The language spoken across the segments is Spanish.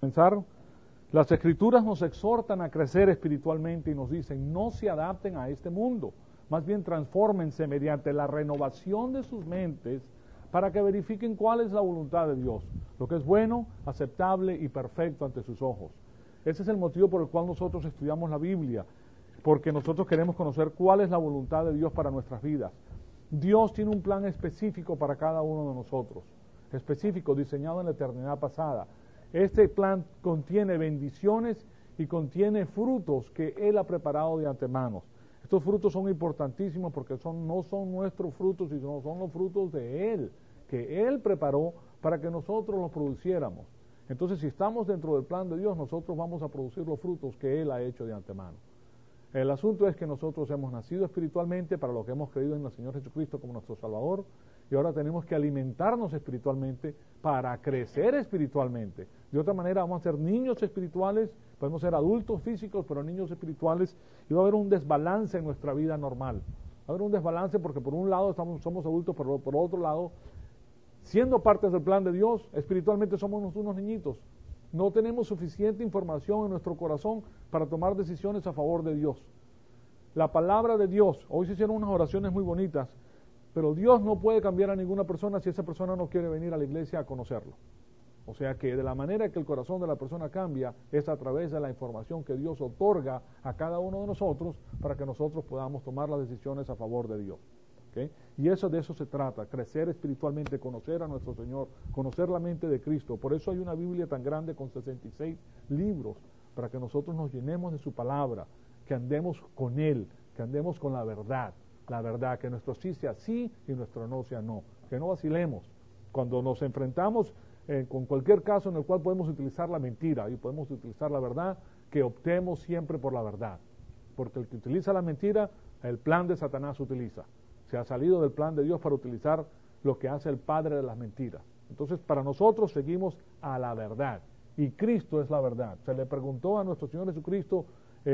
Comenzar, las Escrituras nos exhortan a crecer espiritualmente y nos dicen, no se adapten a este mundo, más bien transfórmense mediante la renovación de sus mentes para que verifiquen cuál es la voluntad de Dios, lo que es bueno, aceptable y perfecto ante sus ojos. Ese es el motivo por el cual nosotros estudiamos la Biblia, porque nosotros queremos conocer cuál es la voluntad de Dios para nuestras vidas. Dios tiene un plan específico para cada uno de nosotros, específico, diseñado en la eternidad pasada. Este plan contiene bendiciones y contiene frutos que Él ha preparado de antemano. Estos frutos son importantísimos porque no son nuestros frutos, sino son los frutos de Él, que Él preparó para que nosotros los produciéramos. Entonces, si estamos dentro del plan de Dios, nosotros vamos a producir los frutos que Él ha hecho de antemano. El asunto es que nosotros hemos nacido espiritualmente para lo que hemos creído en el Señor Jesucristo como nuestro Salvador, y ahora tenemos que alimentarnos espiritualmente para crecer espiritualmente. De otra manera vamos a ser niños espirituales, podemos ser adultos físicos, pero niños espirituales, y va a haber un desbalance en nuestra vida normal. Va a haber un desbalance porque por un lado somos adultos, pero por otro lado, siendo partes del plan de Dios, espiritualmente somos unos niñitos. No tenemos suficiente información en nuestro corazón para tomar decisiones a favor de Dios. La palabra de Dios, hoy se hicieron unas oraciones muy bonitas, pero Dios no puede cambiar a ninguna persona si esa persona no quiere venir a la iglesia a conocerlo. O sea que de la manera que el corazón de la persona cambia es a través de la información que Dios otorga a cada uno de nosotros para que nosotros podamos tomar las decisiones a favor de Dios. ¿Okay? Y de eso se trata, crecer espiritualmente, conocer a nuestro Señor, conocer la mente de Cristo. Por eso hay una Biblia tan grande con 66 libros, para que nosotros nos llenemos de su palabra, que andemos con Él, que andemos con la verdad, que nuestro sí sea sí y nuestro no sea no, que no vacilemos. Cuando nos enfrentamos con cualquier caso en el cual podemos utilizar la mentira y podemos utilizar la verdad, que optemos siempre por la verdad, porque el que utiliza la mentira, el plan de Satanás utiliza. Se ha salido del plan de Dios para utilizar lo que hace el padre de las mentiras. Entonces, para nosotros seguimos a la verdad, y Cristo es la verdad. Se le preguntó a nuestro Señor Jesucristo,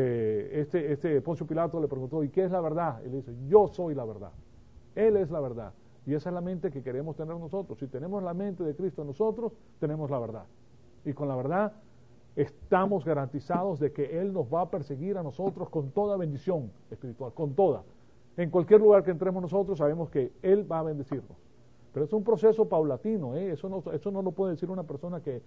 Poncio Pilato le preguntó, ¿y qué es la verdad? Y le dice, yo soy la verdad. Él es la verdad. Y esa es la mente que queremos tener nosotros. Si tenemos la mente de Cristo en nosotros, tenemos la verdad. Y con la verdad estamos garantizados de que Él nos va a perseguir a nosotros con toda bendición espiritual, con toda. En cualquier lugar que entremos nosotros sabemos que Él va a bendecirnos. Pero es un proceso paulatino, eso no lo puede decir una persona que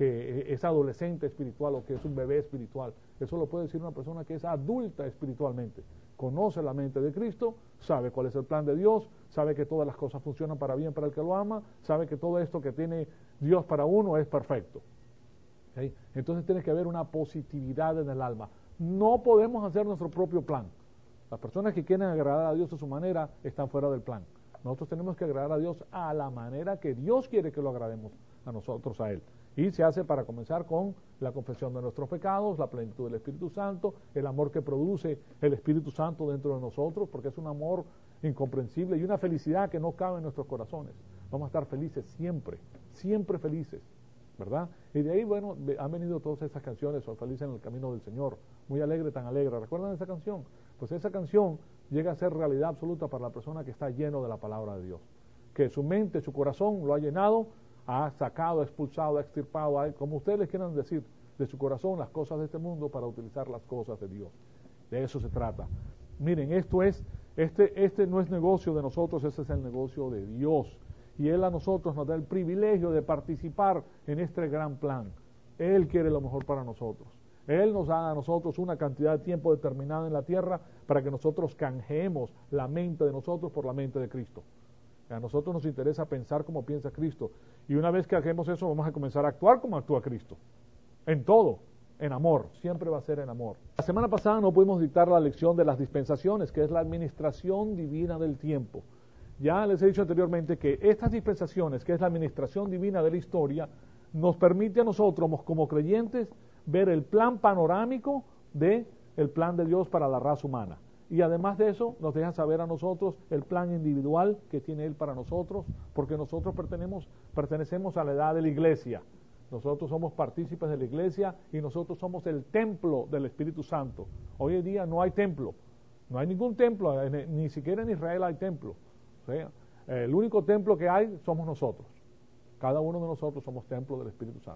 es adolescente espiritual o que es un bebé espiritual. Eso lo puede decir una persona que es adulta espiritualmente. Conoce la mente de Cristo, sabe cuál es el plan de Dios, sabe que todas las cosas funcionan para bien para el que lo ama, sabe que todo esto que tiene Dios para uno es perfecto. ¿Okay? Entonces tiene que haber una positividad en el alma. No podemos hacer nuestro propio plan. Las personas que quieren agradar a Dios a su manera están fuera del plan. Nosotros tenemos que agradar a Dios a la manera que Dios quiere que lo agrademos a nosotros, a Él. Y se hace para comenzar con la confesión de nuestros pecados, la plenitud del Espíritu Santo, el amor que produce el Espíritu Santo dentro de nosotros, porque es un amor incomprensible y una felicidad que no cabe en nuestros corazones. Vamos a estar felices siempre, siempre felices, ¿verdad? Y de ahí, bueno, han venido todas estas canciones, Soy feliz en el camino del Señor, muy alegre, tan alegre. ¿Recuerdan esa canción? Pues esa canción llega a ser realidad absoluta para la persona que está lleno de la palabra de Dios, que su mente, su corazón lo ha llenado, ha sacado, ha expulsado, ha extirpado, como ustedes les quieran decir, de su corazón las cosas de este mundo para utilizar las cosas de Dios. De eso se trata. Miren, esto es, este no es negocio de nosotros, ese es el negocio de Dios. Y Él a nosotros nos da el privilegio de participar en este gran plan. Él quiere lo mejor para nosotros. Él nos da a nosotros una cantidad de tiempo determinada en la tierra para que nosotros canjeemos la mente de nosotros por la mente de Cristo. A nosotros nos interesa pensar como piensa Cristo. Y una vez que hagamos eso, vamos a comenzar a actuar como actúa Cristo. En todo, en amor. Siempre va a ser en amor. La semana pasada no pudimos dictar la lección de las dispensaciones, que es la administración divina del tiempo. Ya les he dicho anteriormente que estas dispensaciones, que es la administración divina de la historia, nos permite a nosotros, como creyentes, ver el plan panorámico del plan de Dios para la raza humana. Y además de eso, nos deja saber a nosotros el plan individual que tiene Él para nosotros, porque nosotros pertenecemos a la edad de la iglesia. Nosotros somos partícipes de la iglesia y nosotros somos el templo del Espíritu Santo. Hoy en día no hay templo, no hay ningún templo, ni siquiera en Israel hay templo. O sea, el único templo que hay somos nosotros. Cada uno de nosotros somos templo del Espíritu Santo.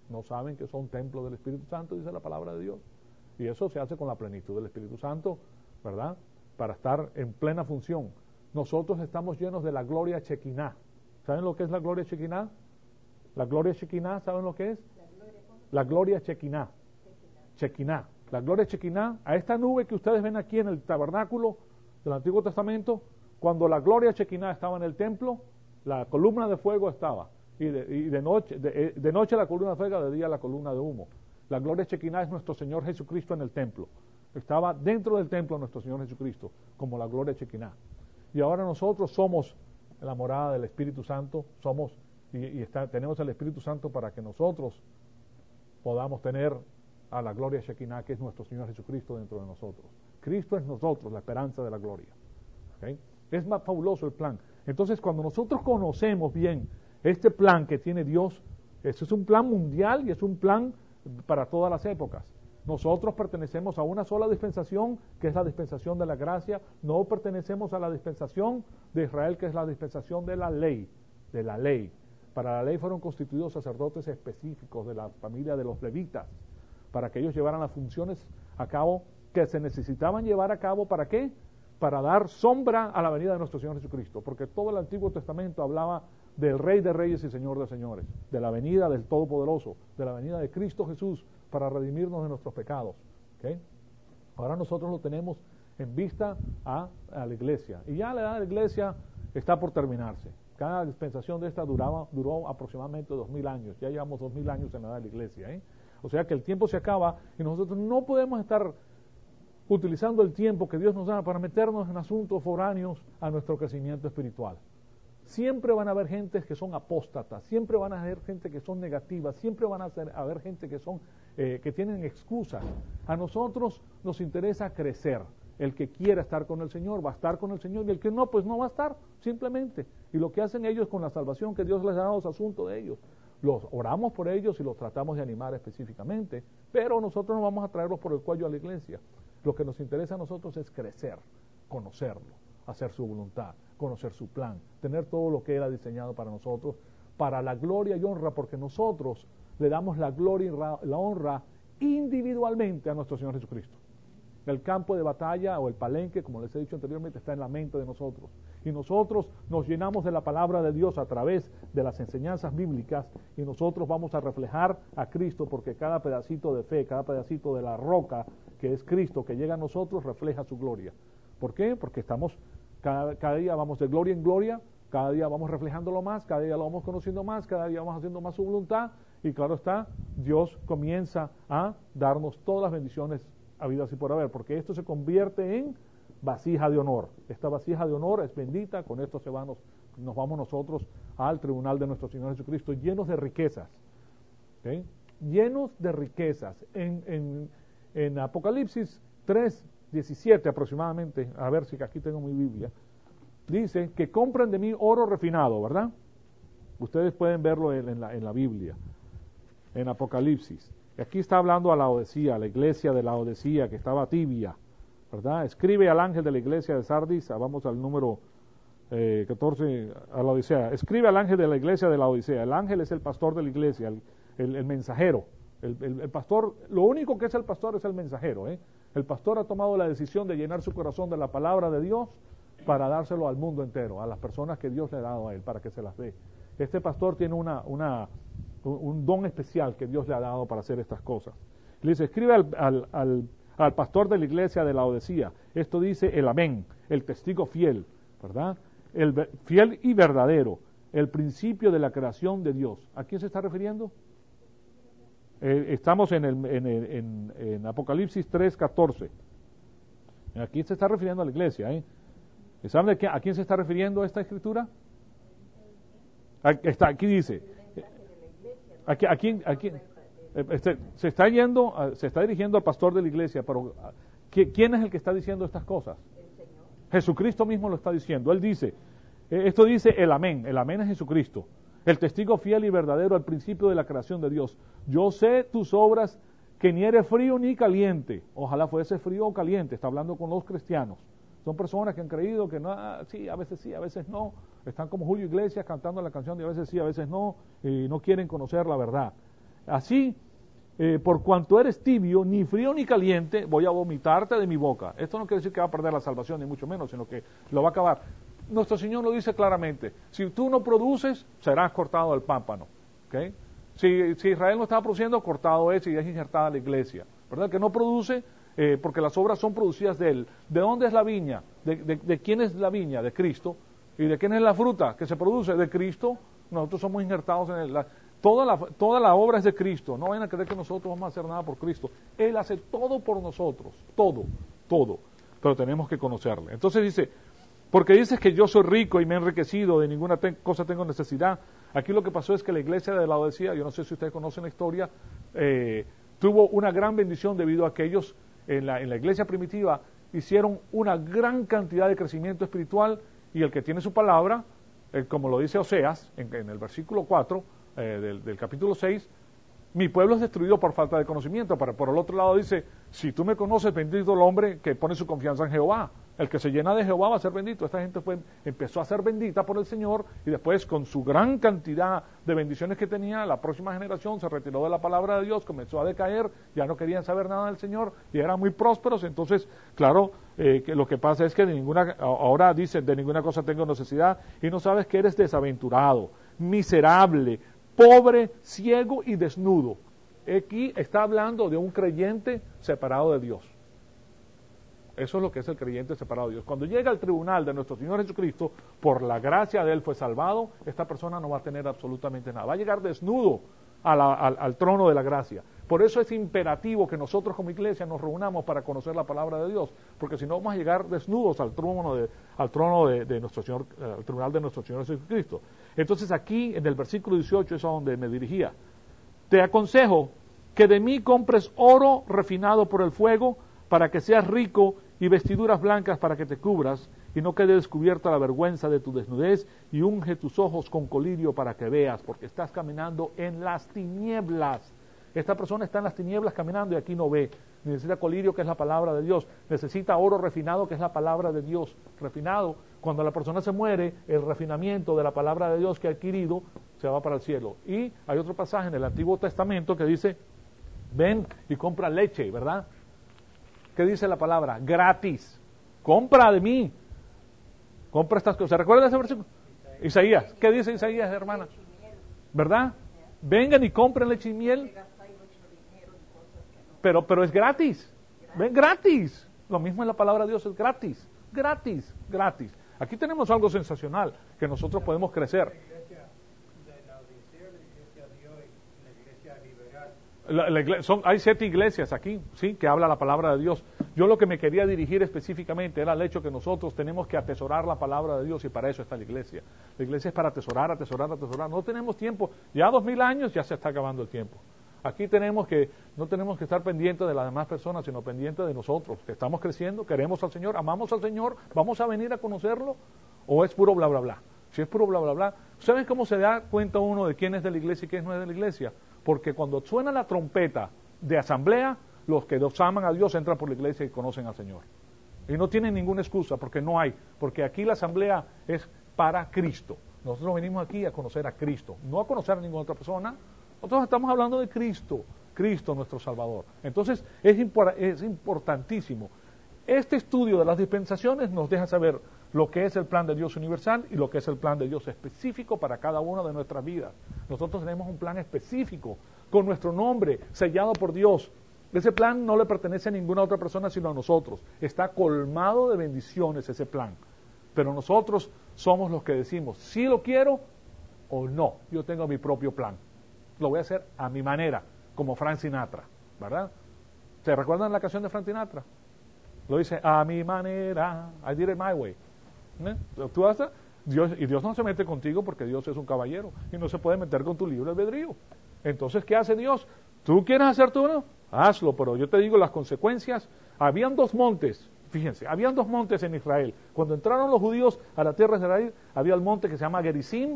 no saben que son templo del Espíritu Santo, dice la palabra de Dios. Y eso se hace con la plenitud del Espíritu Santo, ¿verdad? Para estar en plena función. Nosotros estamos llenos de la gloria Shekinah. ¿Saben lo que es la gloria Shekinah? La gloria Shekinah, ¿saben lo que es? La gloria Shekinah. Shekinah. La gloria Shekinah, a esta nube que ustedes ven aquí en el tabernáculo del Antiguo Testamento, cuando la gloria Shekinah estaba en el templo, la columna de fuego estaba. Y de noche la columna de fuego, de día la columna de humo. La gloria Shekinah es nuestro Señor Jesucristo en el templo. Estaba dentro del templo nuestro Señor Jesucristo, como la gloria Shekinah. Y ahora nosotros somos la morada del Espíritu Santo, tenemos el Espíritu Santo para que nosotros podamos tener a la gloria Shekinah, que es nuestro Señor Jesucristo dentro de nosotros. Cristo es nosotros, la esperanza de la gloria. ¿Okay? Es más fabuloso el plan. Entonces, cuando nosotros conocemos bien este plan que tiene Dios, este es un plan mundial y es un plan para todas las épocas. Nosotros pertenecemos a una sola dispensación, que es la dispensación de la gracia. No pertenecemos a la dispensación de Israel, que es la dispensación de la ley. De la ley. Para la ley fueron constituidos sacerdotes específicos de la familia de los levitas, para que ellos llevaran las funciones a cabo que se necesitaban llevar a cabo. ¿Para qué? Para dar sombra a la venida de nuestro Señor Jesucristo, porque todo el Antiguo Testamento hablaba del Rey de Reyes y Señor de Señores, de la venida del Todopoderoso, de la venida de Cristo Jesús para redimirnos de nuestros pecados. ¿Okay? Ahora nosotros lo tenemos en vista a la iglesia, y ya la edad de la iglesia está por terminarse. Cada dispensación de esta duró aproximadamente 2000 años, ya llevamos 2000 años en la edad de la iglesia, O sea que el tiempo se acaba y nosotros no podemos estar utilizando el tiempo que Dios nos da para meternos en asuntos foráneos a nuestro crecimiento espiritual. Siempre van a haber gentes que son apóstatas, siempre van a haber gente que son negativas, siempre van a haber gente que tienen excusas. A nosotros nos interesa crecer. El que quiera estar con el Señor va a estar con el Señor, y el que no, pues no va a estar, simplemente. Y lo que hacen ellos con la salvación que Dios les ha dado es asunto de ellos. Los oramos por ellos y los tratamos de animar específicamente, pero nosotros no vamos a traerlos por el cuello a la iglesia. Lo que nos interesa a nosotros es crecer, conocerlo, hacer su voluntad, conocer su plan, tener todo lo que Él ha diseñado para nosotros, para la gloria y honra, porque nosotros le damos la gloria y la honra individualmente a nuestro Señor Jesucristo. El campo de batalla o el palenque, como les he dicho anteriormente, está en la mente de nosotros. Y nosotros nos llenamos de la palabra de Dios a través de las enseñanzas bíblicas, y nosotros vamos a reflejar a Cristo, porque cada pedacito de fe, cada pedacito de la roca que es Cristo que llega a nosotros refleja su gloria. ¿Por qué? Porque estamos cada día vamos de gloria en gloria, cada día vamos reflejándolo más, cada día lo vamos conociendo más, cada día vamos haciendo más su voluntad, y claro está, Dios comienza a darnos todas las bendiciones habidas y por haber, porque esto se convierte en vasija de honor. Esta vasija de honor es bendita, con esto nos vamos nosotros al tribunal de nuestro Señor Jesucristo, llenos de riquezas. ¿Okay? Llenos de riquezas. En Apocalipsis 3:17 aproximadamente, a ver si aquí tengo mi Biblia, dice que compren de mí oro refinado, ¿verdad? Ustedes pueden verlo en la Biblia, en Apocalipsis. Y aquí está hablando a Laodicea, a la iglesia de Laodicea, que estaba tibia, ¿verdad? Escribe al ángel de la iglesia de Sardis, vamos al número 14, a Laodicea. Escribe al ángel de la iglesia de Laodicea. El ángel es el pastor de la iglesia, el mensajero. El pastor, lo único que es el pastor es el mensajero. El pastor ha tomado la decisión de llenar su corazón de la palabra de Dios para dárselo al mundo entero, a las personas que Dios le ha dado a él, para que se las dé. Este pastor tiene un don especial que Dios le ha dado para hacer estas cosas. Le dice, escribe al pastor de la iglesia de Laodicea. Esto dice el amén, el testigo fiel, ¿verdad? El fiel y verdadero, el principio de la creación de Dios. ¿A quién se está refiriendo? Estamos en Apocalipsis 3:14. Aquí se está refiriendo a la iglesia. ¿Saben a quién se está refiriendo esta escritura? Aquí dice, se está dirigiendo al pastor de la iglesia, pero ¿quién es el que está diciendo estas cosas? El Señor. Jesucristo mismo lo está diciendo. Él dice, esto dice el amén es Jesucristo, el testigo fiel y verdadero al principio de la creación de Dios. Yo sé tus obras, que ni eres frío ni caliente. Ojalá fuese frío o caliente. Está hablando con los cristianos. Son personas que han creído que no, sí, a veces no. Están como Julio Iglesias cantando la canción de a veces sí, a veces no, y no quieren conocer la verdad. así, por cuanto eres tibio, ni frío ni caliente, voy a vomitarte de mi boca. Esto no quiere decir que va a perder la salvación, ni mucho menos, sino que lo va a acabar. Nuestro Señor lo dice claramente, si tú no produces, serás cortado del pámpano. ¿Okay? Si Israel no estaba produciendo, cortado es y es injertada la iglesia. ¿Verdad? Que no produce, porque las obras son producidas de Él. ¿De dónde es la viña? ¿De quién es la viña? De Cristo. ¿Y de quién es la fruta que se produce? De Cristo. Nosotros somos injertados en Él. Toda la obra es de Cristo. No vayan a creer que nosotros vamos a hacer nada por Cristo. Él hace todo por nosotros. Todo. Pero tenemos que conocerle. Entonces dice, porque dices que yo soy rico y me he enriquecido, de ninguna cosa tengo necesidad. Aquí lo que pasó es que la iglesia de Laodicea, yo no sé si ustedes conocen la historia, tuvo una gran bendición debido a que ellos en la iglesia primitiva hicieron una gran cantidad de crecimiento espiritual, y el que tiene su palabra, como lo dice Oseas en el versículo 4 del capítulo 6, mi pueblo es destruido por falta de conocimiento. Pero por el otro lado dice, si tú me conoces, bendito el hombre que pone su confianza en Jehová. El que se llena de Jehová va a ser bendito. Esta gente empezó a ser bendita por el Señor, y después, con su gran cantidad de bendiciones que tenía, la próxima generación se retiró de la palabra de Dios, comenzó a decaer, ya no querían saber nada del Señor y eran muy prósperos. Entonces, claro, que lo que pasa es que ahora dicen, de ninguna cosa tengo necesidad, y no sabes que eres desaventurado, miserable, pobre, ciego y desnudo. Aquí está hablando de un creyente separado de Dios. Eso es lo que es el creyente separado de Dios. Cuando llega al tribunal de nuestro Señor Jesucristo, por la gracia de Él fue salvado, esta persona no va a tener absolutamente nada. Va a llegar desnudo al trono de la gracia. Por eso es imperativo que nosotros como iglesia nos reunamos para conocer la palabra de Dios, porque si no vamos a llegar desnudos al trono de nuestro Señor, al tribunal de nuestro Señor Jesucristo. Entonces aquí en el versículo 18 es a donde me dirigía. Te aconsejo que de mí compres oro refinado por el fuego, para que seas rico, y vestiduras blancas para que te cubras, y no quede descubierta la vergüenza de tu desnudez, y unge tus ojos con colirio para que veas, porque estás caminando en las tinieblas. Esta persona está en las tinieblas caminando y aquí no ve. Necesita colirio, que es la palabra de Dios. Necesita oro refinado, que es la palabra de Dios. Refinado, cuando la persona se muere, el refinamiento de la palabra de Dios que ha adquirido se va para el cielo. Y hay otro pasaje en el Antiguo Testamento que dice, ven y compra leche, ¿verdad? ¿Qué dice la palabra? Gratis. Compra de mí. Compra estas cosas. ¿Se recuerda ese versículo? Isaías. ¿Qué dice Isaías, hermana? ¿Verdad? Vengan y compren leche y miel. Pero es gratis. Ven, gratis. Lo mismo en la palabra de Dios, es gratis. Gratis. Aquí tenemos algo sensacional que nosotros podemos crecer. Hay 7 iglesias aquí, sí, que habla la palabra de Dios. Yo lo que me quería dirigir específicamente era el hecho que nosotros tenemos que atesorar la palabra de Dios, y para eso está la iglesia. La iglesia es para atesorar. No tenemos tiempo. Ya 2000 años ya se está acabando el tiempo. Aquí no tenemos que estar pendientes de las demás personas, sino pendientes de nosotros, que estamos creciendo, queremos al Señor, amamos al Señor, vamos a venir a conocerlo, o es puro bla bla bla. Si es puro bla bla bla, ¿saben cómo se da cuenta uno de quién es de la iglesia y quién no es de la iglesia? Porque cuando suena la trompeta de asamblea, los que aman a Dios entran por la iglesia y conocen al Señor. Y no tienen ninguna excusa, porque aquí la asamblea es para Cristo. Nosotros venimos aquí a conocer a Cristo, no a conocer a ninguna otra persona. Nosotros estamos hablando de Cristo, nuestro Salvador. Entonces es importantísimo. Este estudio de las dispensaciones nos deja saber lo que es el plan de Dios universal y lo que es el plan de Dios específico para cada una de nuestras vidas. Nosotros tenemos un plan específico, con nuestro nombre, sellado por Dios. Ese plan no le pertenece a ninguna otra persona sino a nosotros. Está colmado de bendiciones ese plan. Pero nosotros somos los que decimos, si lo quiero o no. Yo tengo mi propio plan. Lo voy a hacer a mi manera, como Frank Sinatra, ¿verdad? ¿Se recuerdan la canción de Frank Sinatra? Lo dice, a mi manera, I did it my way. Tú haces, Dios no se mete contigo porque Dios es un caballero y no se puede meter con tu libre albedrío. Entonces, ¿qué hace Dios? ¿Tú quieres hacer tú uno? Hazlo, pero yo te digo las consecuencias. Habían 2 montes, fíjense, habían 2 montes en Israel. Cuando entraron los judíos a la tierra de Israel, había el monte que se llama Gerizim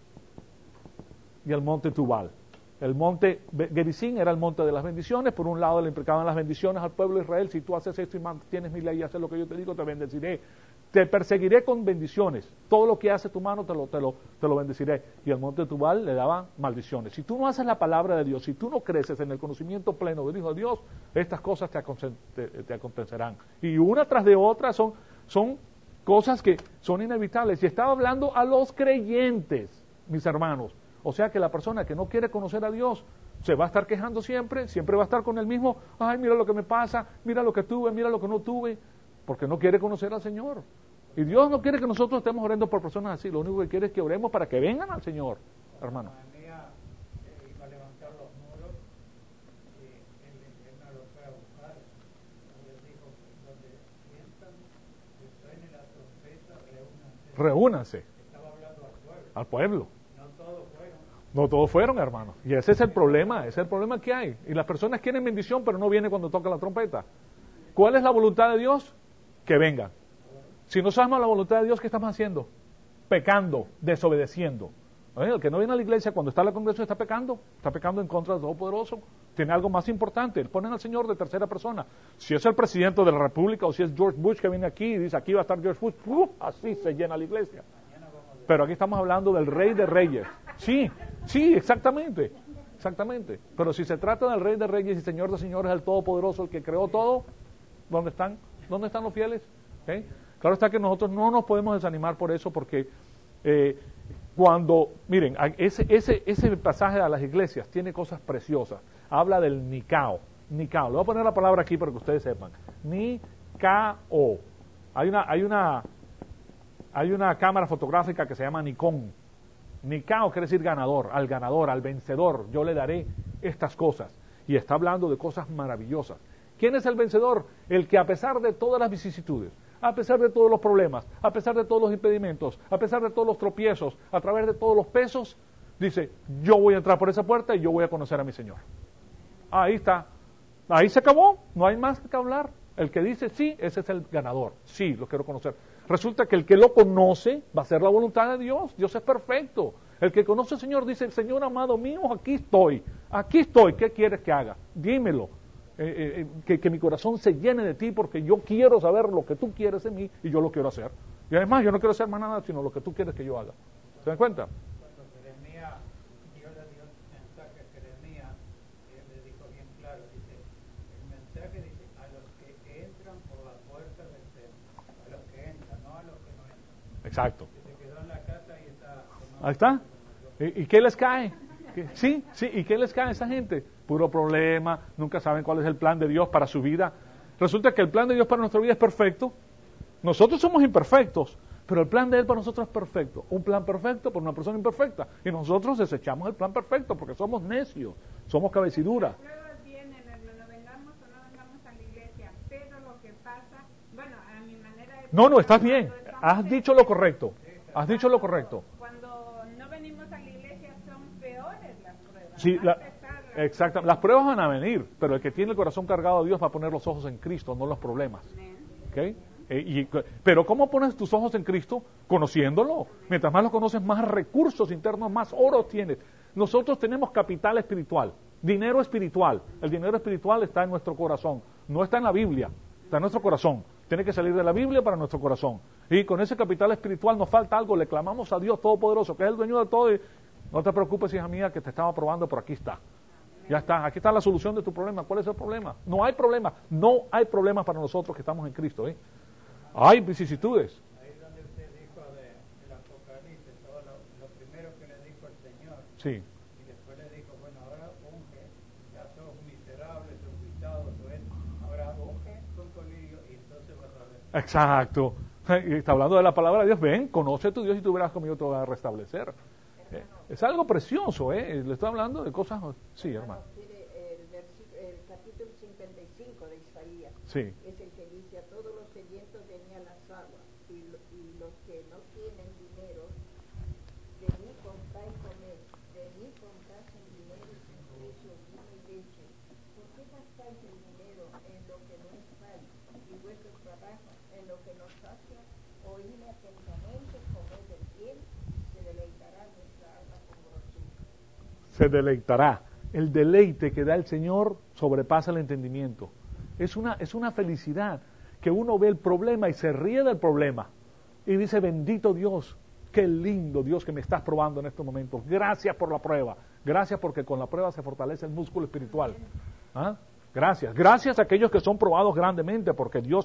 y el monte Tubal. El monte Gerizim era el monte de las bendiciones. Por un lado le implicaban las bendiciones al pueblo de Israel. Si tú haces esto y mantienes mi ley y haces lo que yo te digo, te bendeciré. te perseguiré con bendiciones. Todo lo que hace tu mano te lo bendeciré. Y al monte de Tubal le daba maldiciones. Si tú no haces la palabra de Dios, si tú no creces en el conocimiento pleno del Hijo de Dios, estas cosas te acontecerán. Y una tras de otra son cosas que son inevitables. Y estaba hablando a los creyentes, mis hermanos. O sea que la persona que no quiere conocer a Dios se va a estar quejando siempre va a estar con el mismo, ay, mira lo que me pasa, mira lo que tuve, mira lo que no tuve, porque no quiere conocer al Señor. Y Dios no quiere que nosotros estemos orando por personas así, lo único que quiere es que oremos para que vengan al Señor, hermano. Iba a levantar los muros, él no lo fue a buscar, les dijo, donde sientan, que suene la trompeta, Reúnanse. Estaba hablando al pueblo. No todos fueron. No todos fueron, hermano. Y ese es el problema que hay. Y las personas quieren bendición, pero no viene cuando toca la trompeta. ¿Cuál es la voluntad de Dios? Que vengan. Si no sabemos la voluntad de Dios, ¿qué estamos haciendo? Pecando, desobedeciendo. El que no viene a la iglesia cuando está en la congregación está pecando en contra del Todopoderoso. Tiene algo más importante, ponen al Señor de tercera persona. Si es el presidente de la República o si es George Bush que viene aquí y dice, aquí va a estar George Bush, así se llena la iglesia. Pero aquí estamos hablando del Rey de Reyes. Sí, exactamente. Pero si se trata del Rey de Reyes y Señor de Señores, el Todopoderoso, el que creó todo, ¿dónde están? ¿Dónde están los fieles? ¿Okay? Claro está que nosotros no nos podemos desanimar por eso, porque miren, ese pasaje a las iglesias tiene cosas preciosas. Habla del Nicao. Le voy a poner la palabra aquí para que ustedes sepan. Nicao. Hay una cámara fotográfica que se llama Nikon. Nicao quiere decir ganador, al vencedor, yo le daré estas cosas. Y está hablando de cosas maravillosas. ¿Quién es el vencedor? El que a pesar de todas las vicisitudes, a pesar de todos los problemas, a pesar de todos los impedimentos, a pesar de todos los tropiezos, a través de todos los pesos, dice, yo voy a entrar por esa puerta y yo voy a conocer a mi Señor. Ahí está. Ahí se acabó, no hay más que hablar. El que dice sí, ese es el ganador. Sí, lo quiero conocer. Resulta que el que lo conoce va a hacer la voluntad de Dios. Dios es perfecto. El que conoce al Señor dice, Señor amado mío, aquí estoy, ¿qué quieres que haga? Dímelo, que mi corazón se llene de ti porque yo quiero saber lo que tú quieres de mí y yo lo quiero hacer. Y además yo no quiero hacer más nada sino lo que tú quieres que yo haga. ¿Se dan cuenta? Cuando Jeremías, Dios le dio un mensaje a Jeremías, él le dijo bien claro, dice, el mensaje dice, a los que entran por la puerta del templo, a los que entran, no a los que no entran. Exacto. Se quedó en la casa y está... Ahí está. ¿Y qué les cae? Sí, ¿y qué les cae a esa gente? Puro problema, nunca saben cuál es el plan de Dios para su vida. Resulta que el plan de Dios para nuestra vida es perfecto. Nosotros somos imperfectos, pero el plan de Él para nosotros es perfecto. Un plan perfecto por una persona imperfecta. Y nosotros desechamos el plan perfecto porque somos necios, somos cabeciduras. Las pruebas vienen, hermano, vengamos o no vengamos a la iglesia, pero lo que pasa, bueno, a mi manera de... No, estás bien. Has dicho lo correcto. Cuando no venimos a la iglesia son peores las pruebas. Sí, exacto. Las pruebas van a venir, pero el que tiene el corazón cargado de Dios va a poner los ojos en Cristo, no los problemas. ¿Okay? Pero ¿cómo pones tus ojos en Cristo? Conociéndolo. Mientras más lo conoces, más recursos internos, más oro tienes. Nosotros tenemos capital espiritual, dinero espiritual. El dinero espiritual está en nuestro corazón, no está en la Biblia, está en nuestro corazón. Tiene que salir de la Biblia para nuestro corazón. Y con ese capital espiritual nos falta algo, le clamamos a Dios Todopoderoso, que es el dueño de todo. Y no te preocupes, hija mía, que te estaba probando, pero aquí está. Ya está, aquí está la solución de tu problema. ¿Cuál es el problema? No hay problema para nosotros que estamos en Cristo. Hay vicisitudes. Ahí es donde usted dijo del Apocalipsis, todo lo primero que le dijo el Señor. Sí. Y después le dijo, bueno, ahora unge, ya sos miserable, sos quitado, ahora unge con colirio y entonces vas a ver. Exacto. Y está hablando de la palabra de Dios. Ven, conoce a tu Dios y tú verás cómo yo te voy a restablecer. Es algo precioso, Le estoy hablando de cosas... Sí, hermano. El capítulo 55 de Isaías sí. Es el que dice, a todos los sedientos venía las aguas, y los que no tienen dinero, de mí compráis comer, de mí compráis el dinero sin precio vino y leche. ¿Por qué gastáis el dinero en lo que no es pan, y vuestro trabajo en lo que no sacia? Oídme atentamente, comed del bien, se deleitará nuestra alma con grosura. Se deleitará. El deleite que da el Señor sobrepasa el entendimiento. Es una felicidad que uno ve el problema y se ríe del problema. y dice, bendito Dios, qué lindo Dios que me estás probando en estos momentos. Gracias por la prueba. Gracias porque con la prueba se fortalece el músculo espiritual. ¿Ah? Gracias. Gracias a aquellos que son probados grandemente porque Dios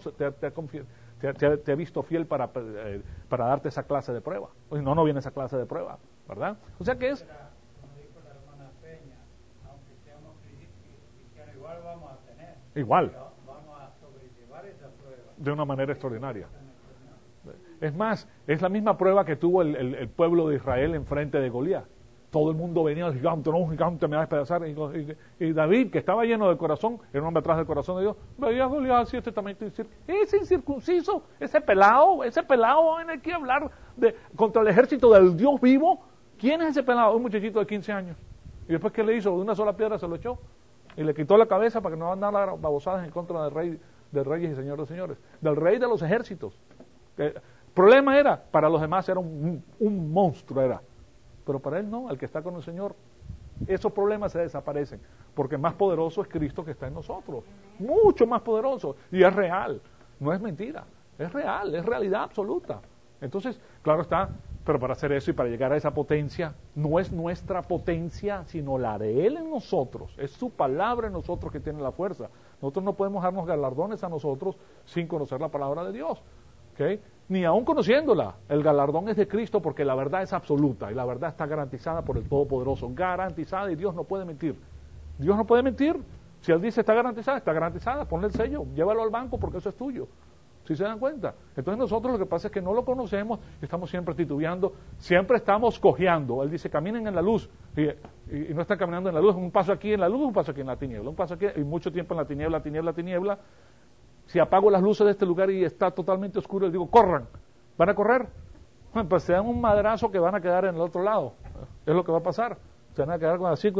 te ha visto fiel para darte esa clase de prueba. Pues no viene esa clase de prueba, ¿verdad? O sea que es... Como dijo la hermana Peña, aunque seamos cristianos, igual vamos a tener. Igual. Pero vamos a sobrellevar esa prueba. De una manera extraordinaria. Es más, es la misma prueba que tuvo el pueblo de Israel enfrente de Goliat. Todo el mundo venía al gigante, no, un gigante me va a despedazar. Y David, que estaba lleno de corazón, era un hombre atrás del corazón de Dios, veía a Goliat así, este también, ese incircunciso, ese pelado, van aquí a hablar contra el ejército del Dios vivo. ¿Quién es ese pelado? Un muchachito de 15 años. Y después, ¿qué le hizo? De una sola piedra se lo echó. Y le quitó la cabeza para que no andara babosadas en contra del rey de reyes y señor de señores. Del rey de los ejércitos. El problema era, para los demás era un monstruo, era. Pero para él no, al que está con el Señor, esos problemas se desaparecen, porque más poderoso es Cristo que está en nosotros, mucho más poderoso, y es real, no es mentira, es real, es realidad absoluta. Entonces, claro está, pero para hacer eso y para llegar a esa potencia, no es nuestra potencia, sino la de Él en nosotros, es su palabra en nosotros que tiene la fuerza. Nosotros no podemos darnos galardones a nosotros sin conocer la palabra de Dios. ¿Okay? Ni aún conociéndola, el galardón es de Cristo porque la verdad es absoluta y la verdad está garantizada por el Todopoderoso, garantizada, y Dios no puede mentir. Dios no puede mentir. Si Él dice está garantizada, ponle el sello, llévalo al banco porque eso es tuyo. ¿Sí se dan cuenta? Entonces nosotros lo que pasa es que no lo conocemos, estamos siempre titubeando, siempre estamos cojeando. Él dice caminen en la luz y no están caminando en la luz, un paso aquí en la luz, un paso aquí en la tiniebla, un paso aquí y mucho tiempo en la tiniebla. Si apago las luces de este lugar y está totalmente oscuro, les digo, corran. ¿Van a correr? Bueno, pues se dan un madrazo que van a quedar en el otro lado. Es lo que va a pasar. Se van a quedar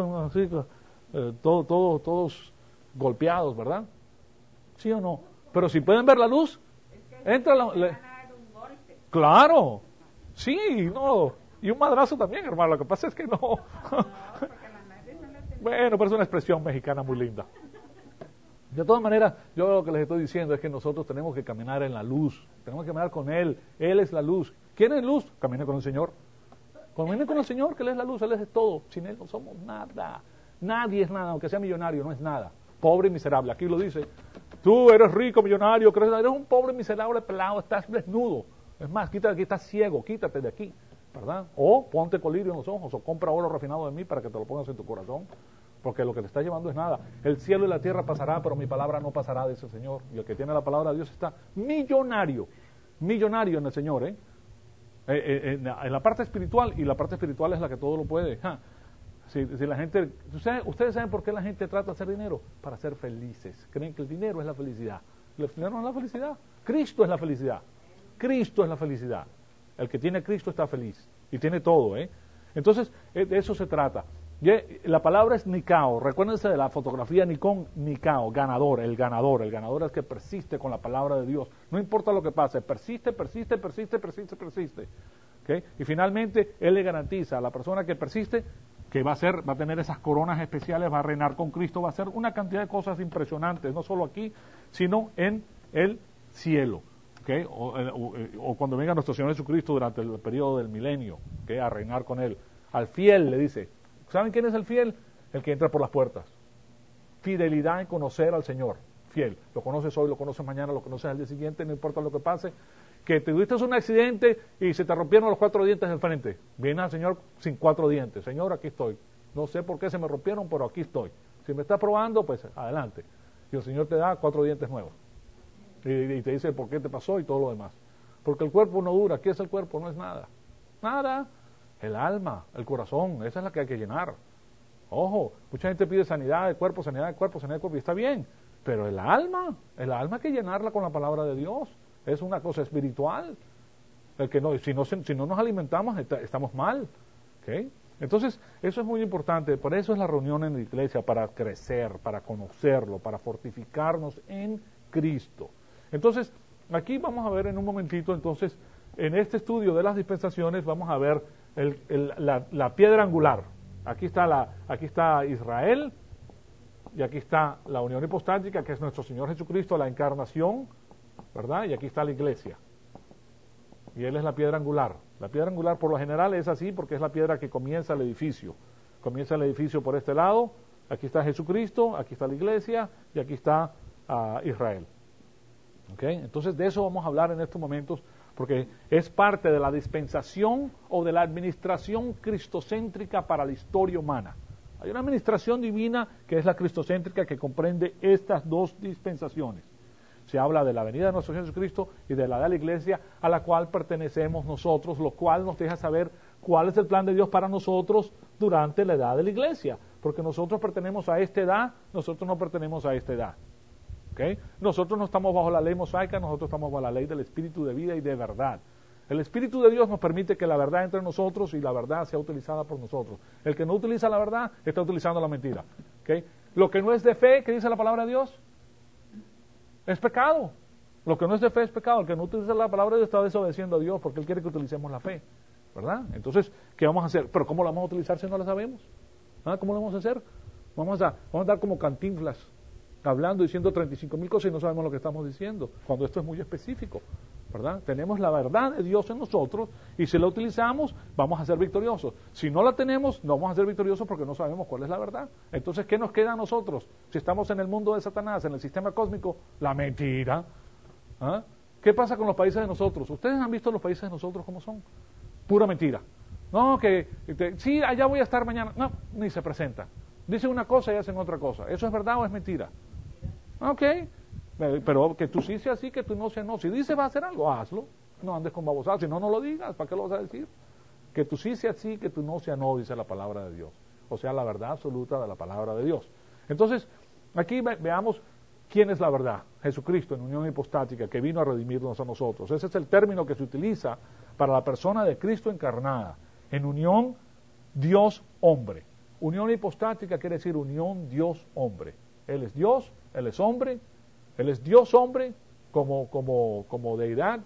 todos golpeados, ¿verdad? ¿Sí o no? Pero si pueden ver la luz, entra la... Claro. Sí, no. Y un madrazo también, hermano. Lo que pasa es que no. Bueno, pero es una expresión mexicana muy linda. De todas maneras, yo lo que les estoy diciendo es que nosotros tenemos que caminar en la luz, tenemos que caminar con Él, Él es la luz. ¿Quién es luz? Camine con el Señor. Camine con el Señor, que Él es la luz, Él es todo. Sin Él no somos nada. Nadie es nada, aunque sea millonario, no es nada. Pobre y miserable, aquí lo dice. Tú eres rico, millonario, eres un pobre, miserable, pelado, estás desnudo. Es más, quítate de aquí, estás ciego, quítate de aquí, ¿verdad? O ponte colirio en los ojos, o compra oro refinado de mí para que te lo pongas en tu corazón. Porque lo que te está llevando es nada. El cielo y la tierra pasará, pero mi palabra no pasará, dice el Señor. Y el que tiene la palabra de Dios está millonario en el Señor. En la parte espiritual, y la parte espiritual es la que todo lo puede. Si la gente, ¿ustedes saben por qué la gente trata de hacer dinero? Para ser felices. Creen que el dinero es la felicidad. El dinero no es la felicidad. Cristo es la felicidad. Cristo es la felicidad. El que tiene a Cristo está feliz. Y tiene todo, Entonces, de eso se trata. La palabra es Nikao. Recuérdense de la fotografía Nikon, Nikao, ganador. El ganador es el que persiste con la palabra de Dios. No importa lo que pase, persiste. ¿Okay? Y finalmente, Él le garantiza a la persona que persiste que va a tener esas coronas especiales, va a reinar con Cristo, va a hacer una cantidad de cosas impresionantes, no solo aquí, sino en el cielo. ¿Okay? O cuando venga nuestro Señor Jesucristo durante el periodo del milenio, ¿okay? A reinar con Él. Al fiel le dice, ¿saben quién es el fiel? El que entra por las puertas. Fidelidad en conocer al Señor. Fiel. Lo conoces hoy, lo conoces mañana, lo conoces al día siguiente, no importa lo que pase. Que te tuviste un accidente y se te rompieron los 4 dientes del frente. Viene al Señor sin 4 dientes. Señor, aquí estoy. No sé por qué se me rompieron, pero aquí estoy. Si me está probando, pues adelante. Y el Señor te da 4 dientes nuevos. Y te dice por qué te pasó y todo lo demás. Porque el cuerpo no dura. ¿Qué es el cuerpo? No es nada. Nada. El alma, el corazón, esa es la que hay que llenar. Ojo, mucha gente pide sanidad del cuerpo, y está bien, pero el alma hay que llenarla con la palabra de Dios. Es una cosa espiritual. El que no, si no nos alimentamos, estamos mal. ¿Okay? Entonces, eso es muy importante. Por eso es la reunión en la iglesia, para crecer, para conocerlo, para fortificarnos en Cristo. Entonces, aquí vamos a ver en un momentito, entonces, en este estudio de las dispensaciones, vamos a ver la piedra angular. Aquí está Israel, y aquí está la unión hipostática, que es nuestro Señor Jesucristo, la encarnación, ¿verdad? Y aquí está la iglesia. y Él es la piedra angular. La piedra angular por lo general es así porque es la piedra que comienza el edificio. Comienza el edificio por este lado, aquí está Jesucristo, aquí está la iglesia y aquí está Israel. ¿Okay? Entonces de eso vamos a hablar en estos momentos porque es parte de la dispensación o de la administración cristocéntrica para la historia humana. Hay una administración divina que es la cristocéntrica que comprende estas dos dispensaciones. Se habla de la venida de nuestro Señor Jesucristo y de la iglesia a la cual pertenecemos nosotros, lo cual nos deja saber cuál es el plan de Dios para nosotros durante la edad de la iglesia. Porque nosotros pertenecemos a esta edad, nosotros no pertenecemos a esta edad. ¿Okay? Nosotros no estamos bajo la ley mosaica, nosotros estamos bajo la ley del Espíritu de vida y de verdad. El Espíritu de Dios nos permite que la verdad entre en nosotros y la verdad sea utilizada por nosotros. El que no utiliza la verdad está utilizando la mentira. ¿Okay? Lo que no es de fe, ¿qué dice la palabra de Dios? Es pecado. Lo que no es de fe es pecado. El que no utiliza la palabra de Dios está desobedeciendo a Dios porque Él quiere que utilicemos la fe. ¿Verdad? Entonces, ¿qué vamos a hacer? ¿Pero cómo la vamos a utilizar si no la sabemos? ¿Cómo lo vamos a hacer? Vamos a dar como Cantinflas, hablando, diciendo 35,000 cosas y no sabemos lo que estamos diciendo, cuando esto es muy específico. ¿Verdad? Tenemos la verdad de Dios en nosotros y si la utilizamos vamos a ser victoriosos. Si no la tenemos, no vamos a ser victoriosos porque no sabemos cuál es la verdad. Entonces, ¿qué nos queda a nosotros? Si estamos en el mundo de Satanás, en el sistema cósmico, la mentira. ¿Qué pasa con los países de nosotros? ¿Ustedes han visto los países de nosotros cómo son? Pura mentira. No, sí, allá voy a estar mañana. No, ni se presenta. Dicen una cosa y hacen otra cosa. ¿Eso es verdad o es mentira? Ok. Pero que tú sí seas sí, que tú no seas no. Si dices va a hacer algo, hazlo. No andes con babosadas. Si no, no lo digas. ¿Para qué lo vas a decir? Que tú sí seas sí, que tú no seas no, dice la palabra de Dios. O sea, la verdad absoluta de la palabra de Dios. Entonces, aquí veamos quién es la verdad. Jesucristo en unión hipostática, que vino a redimirnos a nosotros. Ese es el término que se utiliza para la persona de Cristo encarnada. En unión Dios-hombre. Unión hipostática quiere decir unión Dios-hombre. Él es Dios, Él es hombre. Él es Dios hombre como deidad,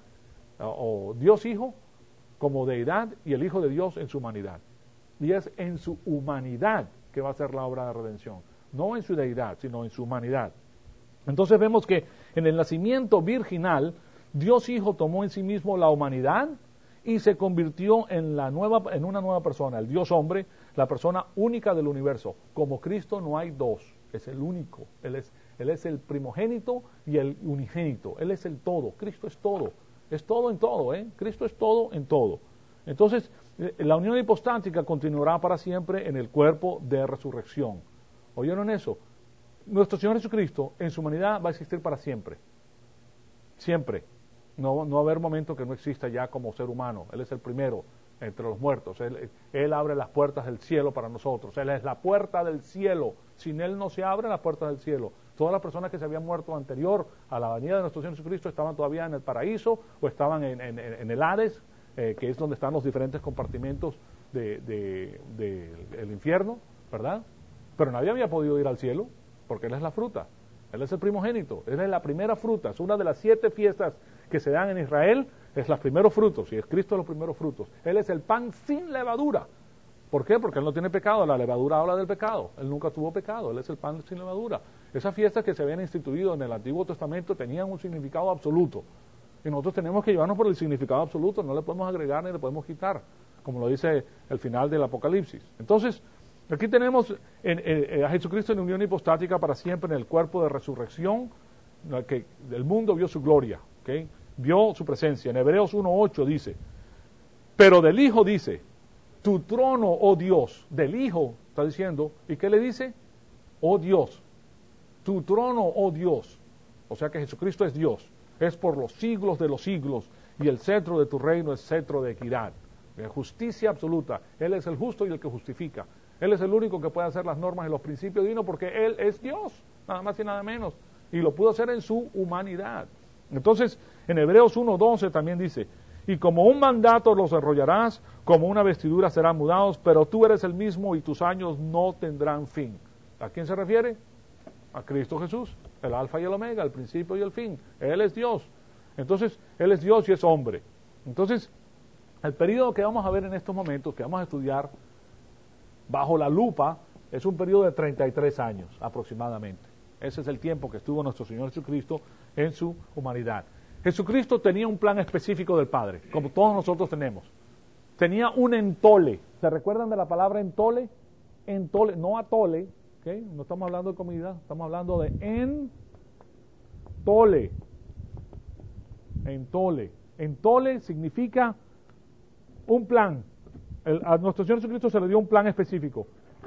o Dios hijo como deidad y el Hijo de Dios en su humanidad. Y es en su humanidad que va a ser la obra de redención. No en su deidad, sino en su humanidad. Entonces vemos que en el nacimiento virginal, Dios Hijo tomó en sí mismo la humanidad y se convirtió en una nueva persona, el Dios hombre, la persona única del universo. Como Cristo no hay dos, es el único. Él es el primogénito y el unigénito. Él es el todo. Cristo es todo. Es todo en todo, Cristo es todo en todo. Entonces, la unión hipostática continuará para siempre en el cuerpo de resurrección. ¿Oyeron eso? Nuestro Señor Jesucristo en su humanidad va a existir para siempre. Siempre. No va a haber momento que no exista ya como ser humano. Él es el primero entre los muertos. Él abre las puertas del cielo para nosotros. Él es la puerta del cielo. Sin Él no se abren las puertas del cielo. Todas las personas que se habían muerto anterior a la venida de nuestro Señor Jesucristo estaban todavía en el paraíso o estaban en el Hades, que es donde están los diferentes compartimentos del infierno, ¿verdad? Pero nadie había podido ir al cielo porque Él es la fruta. Él es el primogénito. Él es la primera fruta. Es una de las 7 fiestas que se dan en Israel. Es los primeros frutos, y es Cristo los primeros frutos. Él es el pan sin levadura. ¿Por qué? Porque Él no tiene pecado. La levadura habla del pecado. Él nunca tuvo pecado. Él es el pan sin levadura. Esas fiestas que se habían instituido en el Antiguo Testamento tenían un significado absoluto. Y nosotros tenemos que llevarnos por el significado absoluto. No le podemos agregar ni le podemos quitar, como lo dice el final del Apocalipsis. Entonces, aquí tenemos a Jesucristo en unión hipostática para siempre en el cuerpo de resurrección, que el mundo vio su gloria, ¿okay? Vio su presencia. En Hebreos 1:8 dice, pero del Hijo dice, tu trono, oh Dios, del Hijo, está diciendo, ¿y qué le dice? Oh Dios, tu trono, oh Dios. O sea que Jesucristo es Dios, es por los siglos de los siglos, y el cetro de tu reino es cetro de equidad, de justicia absoluta. Él es el justo y el que justifica. Él es el único que puede hacer las normas y los principios divinos porque Él es Dios, nada más y nada menos. Y lo pudo hacer en su humanidad. Entonces, en Hebreos 1:12 también dice, y como un mandato los enrollarás, como una vestidura serán mudados, pero tú eres el mismo y tus años no tendrán fin. ¿A quién se refiere? A Cristo Jesús, el alfa y el omega, el principio y el fin. Él es Dios. Entonces, Él es Dios y es hombre. Entonces, el periodo que vamos a ver en estos momentos, que vamos a estudiar bajo la lupa, es un periodo de 33 años aproximadamente. Ese es el tiempo que estuvo nuestro Señor Jesucristo en su humanidad. Jesucristo tenía un plan específico del Padre, como todos nosotros tenemos. Tenía un entole. ¿Se recuerdan de la palabra entole? Entole, no atole, ¿okay? No estamos hablando de comida, estamos hablando de entole. Entole. Entole significa un plan. A nuestro Señor Jesucristo se le dio un plan específico